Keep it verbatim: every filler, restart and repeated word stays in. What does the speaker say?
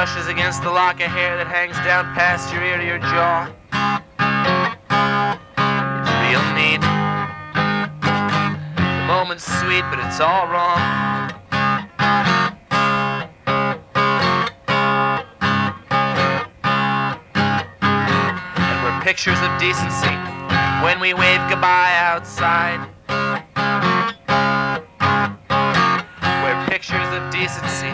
brushes against the lock of hair that hangs down past your ear to your jaw. It's real neat. The moment's sweet, but it's all wrong. And we're pictures of decency when we wave goodbye outside. We're pictures of decency